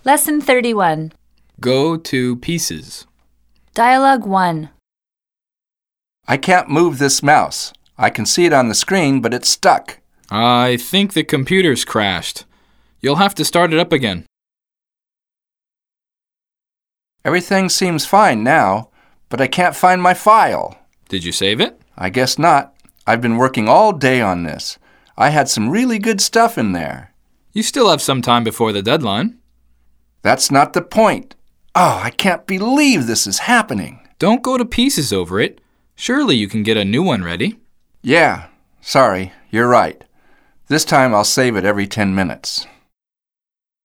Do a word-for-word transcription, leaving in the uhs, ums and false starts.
Lesson thirty-one. Go to pieces. Dialogue one. I can't move this mouse. I can see it on the screen, but it's stuck. I think the computer's crashed. You'll have to start it up again. Everything seems fine now, but I can't find my file. Did you save it? I guess not. I've been working all day on this. I had some really good stuff in there. You still have some time before the deadline. That's not the point. Oh, I can't believe this is happening. Don't go to pieces over it. Surely you can get a new one ready. Yeah, sorry, you're right. This time I'll save it every ten minutes.